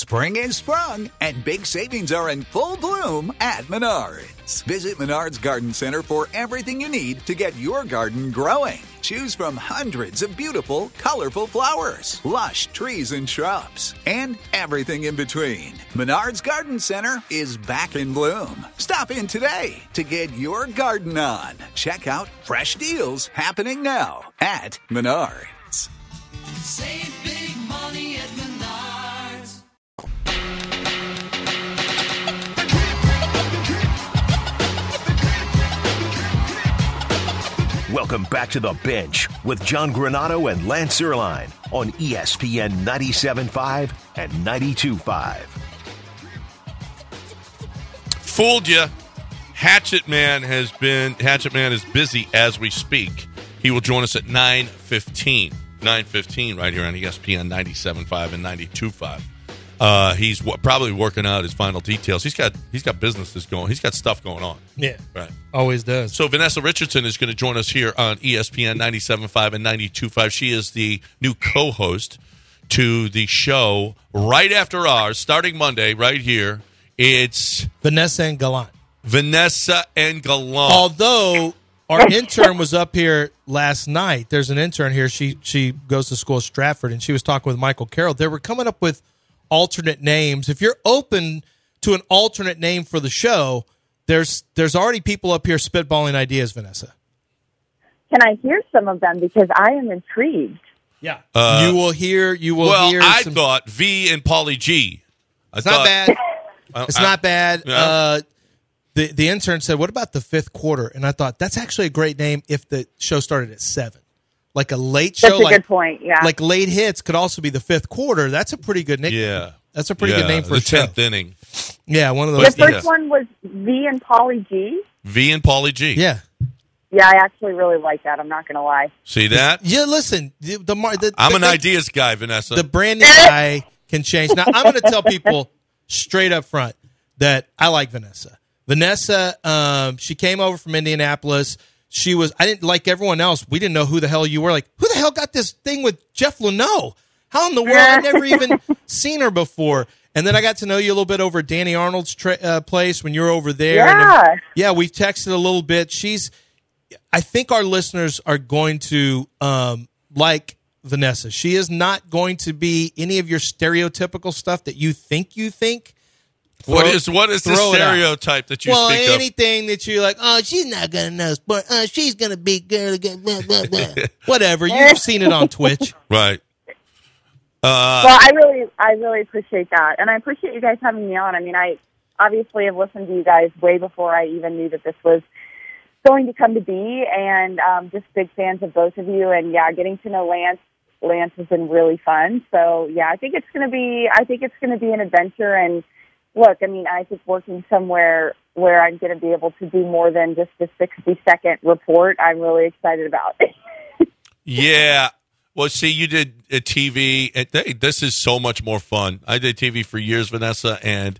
Spring is sprung, and big savings are in full bloom at Menards. Visit Menards Garden Center for everything you need to get your garden growing. Choose from hundreds of beautiful, colorful flowers, lush trees and shrubs, and everything in between. Menards Garden Center is back in bloom. Stop in today to get your garden on. Check out fresh deals happening now at Menards. Save big money at Menards. Welcome back to The Bench with John Granato and Lance Erline on ESPN 97.5 and 92.5. Fooled you. Hatchet Man is busy as we speak. He will join us at 9:15. 9:15 right here on ESPN 97.5 and 92.5. He's probably working out his final details. He's got businesses going. He's got stuff going on. Yeah, right. Always does. So Vanessa Richardson is going to join us here on ESPN 97.5 and 92.5. She is the new co-host to the show right after ours, starting Monday right here. It's Vanessa and Gallant. Although our intern was up here last night. There's an intern here. She goes to school at Stratford, and she was talking with Michael Carroll. They were coming up with alternate names. If you're open to an alternate name for the show, there's already people up here spitballing ideas, Vanessa. Can I hear some of them? Because I am intrigued. Yeah. You will hear. I thought V and Pauly G. Not bad. It's not bad. Yeah. The intern said, what about the fifth quarter? And I thought, that's actually a great name if the show started at 7. Like a late show. That's a good point, yeah. Like late hits could also be the fifth quarter. That's a pretty good nickname. Yeah. That's a pretty good name for a show. The 10th inning. Yeah, one of those. The first one was V and Pauly G? V and Pauly G. Yeah. Yeah, I actually really like that. I'm not going to lie. See that? Yeah, listen. I'm an ideas guy, Vanessa. The branding guy can change. Now, I'm going to tell people straight up front that I like Vanessa. Vanessa, she came over from Indianapolis. I didn't like everyone else. We didn't know who the hell you were. Like, who the hell got this thing with Jeff Luneau? How in the world? I've never even seen her before. And then I got to know you a little bit over at Danny Arnold's place when you were over there. Yeah. And we've texted a little bit. I think our listeners are going to like Vanessa. She is not going to be any of your stereotypical stuff that you think. What is the stereotype that you speak of? Anything that you're like, oh, she's not going to know sport. She's going to be girl again. Blah, blah, blah. Whatever. You've seen it on Twitch. Right. Well, I really appreciate that. And I appreciate you guys having me on. I mean, I obviously have listened to you guys way before I even knew that this was going to come to be. And just big fans of both of you. And, getting to know Lance has been really fun. So, I think it's going to be an adventure. And, look, I mean, I think working somewhere where I'm going to be able to do more than just a 60-second report, I'm really excited about. Yeah. Well, see, you did a TV. This is so much more fun. I did TV for years, Vanessa, and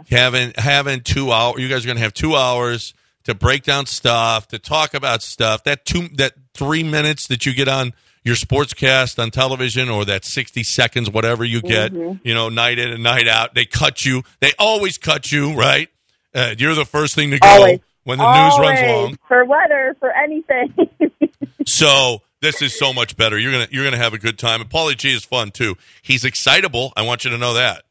having 2 hours. You guys are going to have 2 hours to break down stuff, to talk about stuff. That 3 minutes that you get on your sportscast on television, or that 60 seconds, whatever you get, night in and night out. They cut you. They always cut you, right? You're the first thing to go when the news runs long. For weather, for anything. So this is so much better. You're gonna have a good time. And Pauly G is fun too. He's excitable. I want you to know that.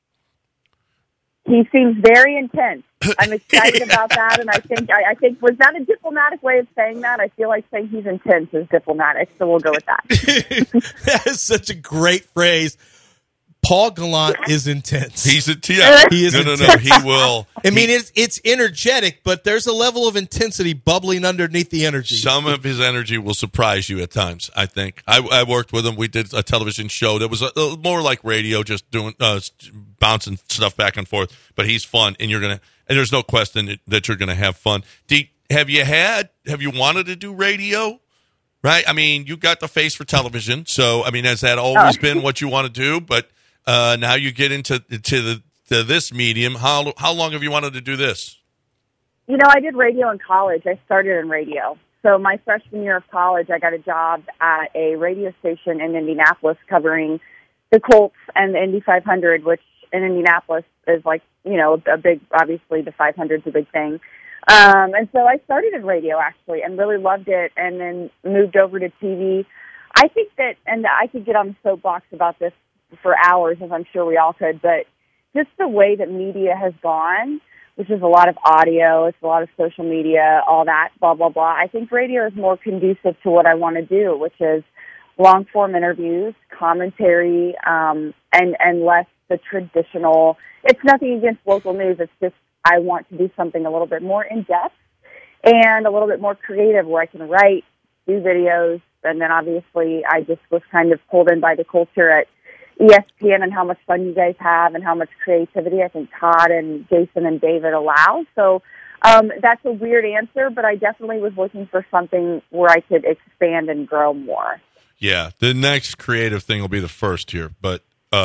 He seems very intense. I'm excited about that, and I think was that a diplomatic way of saying that? I feel like saying he's intense is diplomatic, so we'll go with that. That is such a great phrase. Paul Gallant is intense. He is intense. No, he will. I mean, it's energetic, but there's a level of intensity bubbling underneath the energy. Some of his energy will surprise you at times, I think. I worked with him. We did a television show that was more like radio, just doing bouncing stuff back and forth. But he's fun, and there's no question that you're gonna have fun. Have you wanted to do radio? Right? I mean, you got the face for television, so I mean, has that always been what you want to do? But now you get into this medium. How long have you wanted to do this? I did radio in college. I started in radio. So my freshman year of college, I got a job at a radio station in Indianapolis covering the Colts and the Indy 500, which in Indianapolis is like, a big, obviously the 500's a big thing. And so I started in radio, actually, and really loved it, and then moved over to TV. I think that, and I could get on the soapbox about this for hours, as I'm sure we all could, but just the way that media has gone, which is a lot of audio, it's a lot of social media, all that, blah, blah, blah. I think radio is more conducive to what I want to do, which is long-form interviews, commentary, and less the traditional. It's nothing against local news. It's just I want to do something a little bit more in-depth and a little bit more creative where I can write, do videos, and then obviously I just was kind of pulled in by the culture at ESPN and how much fun you guys have and how much creativity I think Todd and Jason and David allow. So that's a weird answer, but I definitely was looking for something where I could expand and grow more. Yeah, the next creative thing will be the first here, but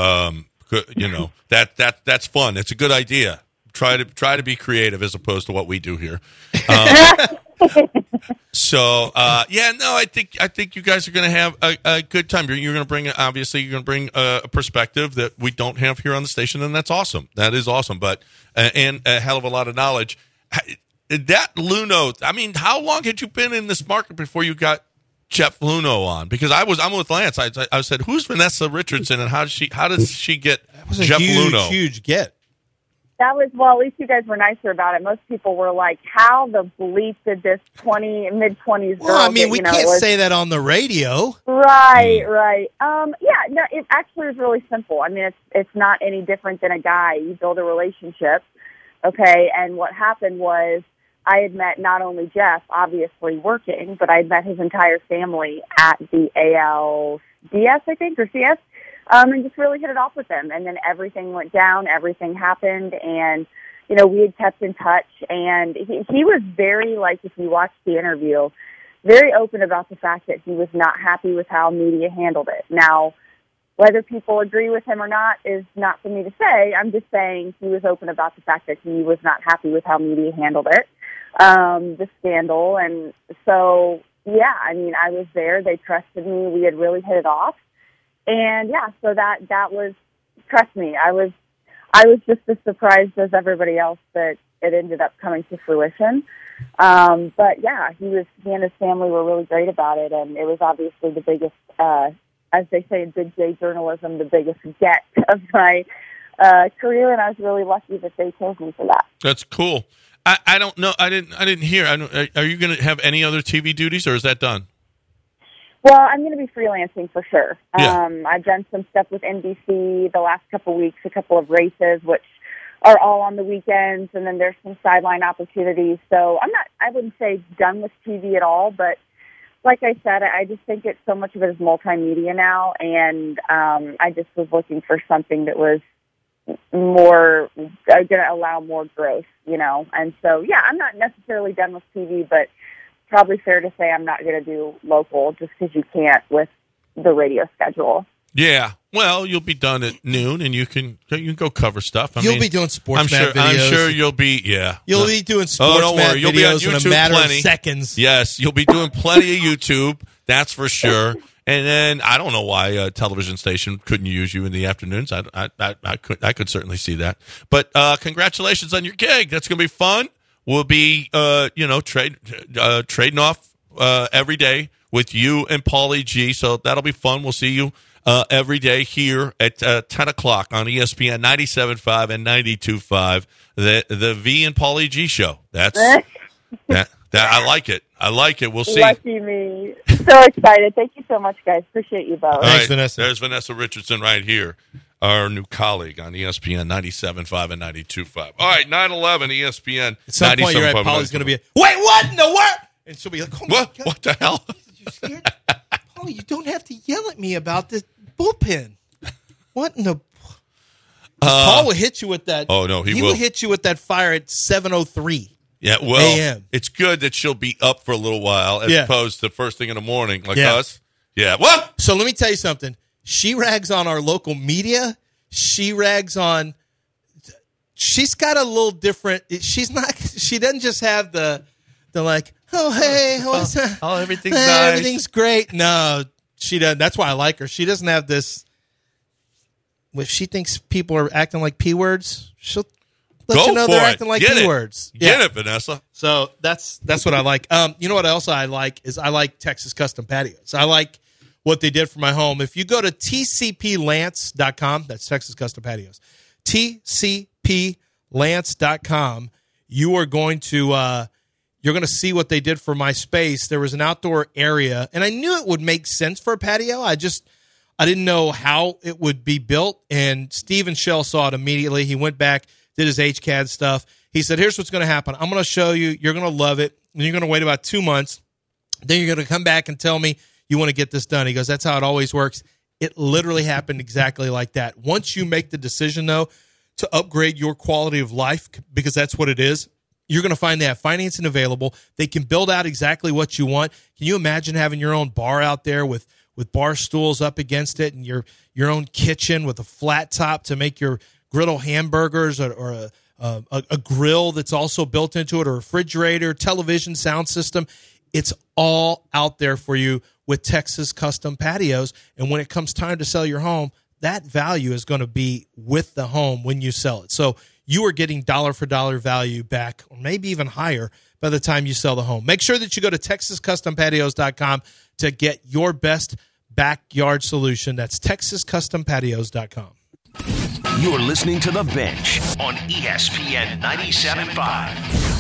that's fun. It's a good idea. Try to be creative as opposed to what we do here. I think you guys are going to have a good time. You're going to bring a perspective that we don't have here on the station, and that's awesome. That is awesome, but and a hell of a lot of knowledge. That Luno, I mean, how long had you been in this market before you got Jeff Luno on? Because I'm with Lance. I said, who's Vanessa Richardson, and how does she get Jeff Luno? Huge get. That was, well, at least you guys were nicer about it. Most people were like, how the bleep did this mid-20s girl Well, I mean, we can't say that on the radio. Right. It actually was really simple. I mean, it's not any different than a guy. You build a relationship, okay? And what happened was I had met not only Jeff, obviously working, but I had met his entire family at the ALDS, I think, or CS. And just really hit it off with him. And then everything went down, everything happened, and, we had kept in touch. And he was very, like, if you watched the interview, very open about the fact that he was not happy with how media handled it. Now, whether people agree with him or not is not for me to say. I'm just saying he was open about the fact that he was not happy with how media handled it, the scandal. And so, yeah, I mean, I was there. They trusted me. We had really hit it off. And yeah, so that was, trust me, I was just as surprised as everybody else that it ended up coming to fruition. But yeah, he and his family were really great about it, and it was obviously the biggest, as they say in Big J journalism, the biggest get of my career, and I was really lucky that they chose me for that. That's cool. I don't know. I didn't hear. Are you going to have any other TV duties, or is that done? Well, I'm going to be freelancing for sure. Yeah. I've done some stuff with NBC the last couple of weeks, a couple of races, which are all on the weekends, and then there's some sideline opportunities. So I wouldn't say done with TV at all, but like I said, I just think it's so much of it is multimedia now, and I just was looking for something that was more going to allow more growth, And so, yeah, I'm not necessarily done with TV, but probably fair to say I'm not going to do local just because you can't with the radio schedule. Yeah. Well, you'll be done at noon, and you can go cover stuff. You'll be doing sports videos. I'm sure you'll be, yeah. You'll be doing sports videos you'll be on YouTube in a matter plenty. of seconds. Yes, you'll be doing plenty of YouTube. That's for sure. And then I don't know why a television station couldn't use you in the afternoons. I could certainly see that. But congratulations on your gig. That's going to be fun. We'll be, trading off every day with you and Paulie G. So that'll be fun. We'll see you every day here at 10 o'clock on ESPN 97.5 and 92.5, the V and Paulie G show. That's that. I like it. We'll see. Lucky me. So excited. Thank you so much, guys. Appreciate you both. Thanks, Vanessa. There's Vanessa Richardson right here, our new colleague on ESPN 97.5 and 92.5. All right, 9/11 ESPN. At some point, you're right. Paulie's going to be, wait, what in the world? And she'll be like, oh, my what? God. What the hell? You scared? Paulie, you don't have to yell at me about this bullpen. What in the... Paul will hit you with that. Oh, no, he will hit you with that fire at 7:03. Yeah, well, AM. It's good that she'll be up for a little while as opposed to first thing in the morning like us. Yeah. What? So let me tell you something. She rags on our local media. She rags on... She's got a little different... She doesn't just have the like, oh, hey, what's that? Oh, everything's hey, nice. Everything's great. No, she doesn't. That's why I like her. She doesn't have this... if she thinks people are acting like P words, she'll let you know they're acting like P words. Get it, Vanessa. So that's what I like. You know what else I like is I like Texas Custom Patios. I like what they did for my home. If you go to tcplance.com, that's Texas Custom Patios, tcplance.com, you are going to you're going to see what they did for my space. There was an outdoor area, and I knew it would make sense for a patio. I didn't know how it would be built, and Stephen Shell saw it immediately. He went back, did his HCAD stuff. He said, here's what's going to happen. I'm going to show you. You're going to love it. And you're going to wait about 2 months. Then you're going to come back and tell me you want to get this done. He goes, that's how it always works. It literally happened exactly like that. Once you make the decision, though, to upgrade your quality of life, because that's what it is, you're going to find they have financing available. They can build out exactly what you want. Can you imagine having your own bar out there with bar stools up against it, and your own kitchen with a flat top to make your griddle hamburgers, or a grill that's also built into it, or a refrigerator, television, sound system? It's all out there for you with Texas Custom Patios. And when it comes time to sell your home, that value is going to be with the home when you sell it. So you are getting dollar for dollar value back, or maybe even higher by the time you sell the home. Make sure that you go to TexasCustomPatios.com to get your best backyard solution. That's TexasCustomPatios.com. You're listening to The Bench on ESPN 97.5.